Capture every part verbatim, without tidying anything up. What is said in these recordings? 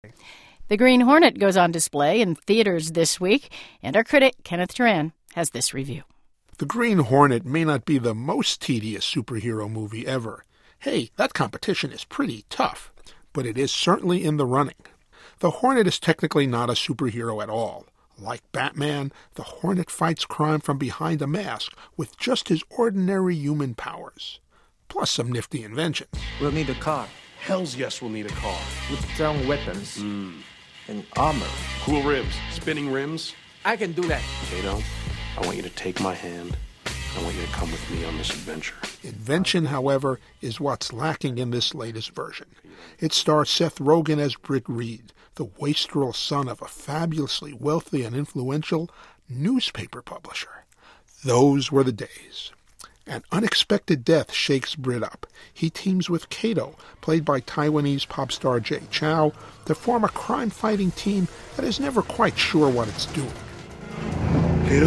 The Green Hornet goes on display in theaters this week, and our critic, Kenneth Turan, has this review. The Green Hornet may not be the most tedious superhero movie ever. Hey, that competition is pretty tough, but it is certainly in the running. The Hornet is technically not a superhero at all. Like Batman, the Hornet fights crime from behind a mask with just his ordinary human powers, plus some nifty inventions. We'll need a car. Hells yes, we'll need a car. With strong weapons. Mm. And armor. Cool rims. Spinning rims. I can do that. Kato, I want you to take my hand. I want you to come with me on this adventure. Invention, however, is what's lacking in this latest version. It stars Seth Rogen as Britt Reed, the wastrel son of a fabulously wealthy and influential newspaper publisher. Those were the days. An unexpected death shakes Britt up. He teams with Kato, played by Taiwanese pop star Jay Chou, to form a crime-fighting team that is never quite sure what it's doing. Kato,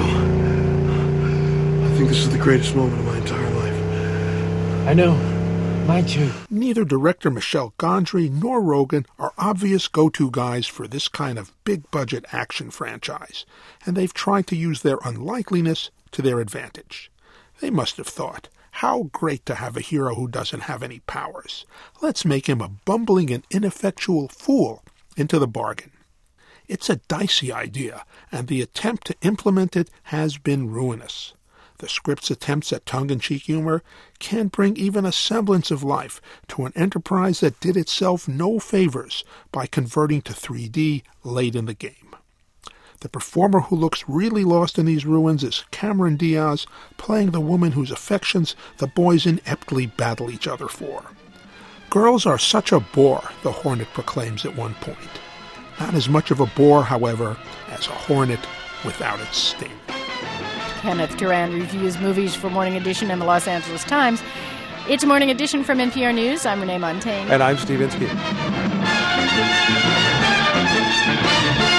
I think this is the greatest moment of my entire life. I know. Mine too. Neither director Michel Gondry nor Rogen are obvious go-to guys for this kind of big-budget action franchise, and they've tried to use their unlikeliness to their advantage. They must have thought, how great to have a hero who doesn't have any powers. Let's make him a bumbling and ineffectual fool into the bargain. It's a dicey idea, and the attempt to implement it has been ruinous. The script's attempts at tongue-in-cheek humor can't bring even a semblance of life to an enterprise that did itself no favors by converting to three D late in the game. The performer who looks really lost in these ruins is Cameron Diaz, playing the woman whose affections the boys ineptly battle each other for. Girls are such a bore, the Hornet proclaims at one point. Not as much of a bore, however, as a hornet without its sting. Kenneth Turan reviews movies for Morning Edition and the Los Angeles Times. It's Morning Edition from N P R News. I'm Renee Montaigne. And I'm Steve Inskeep.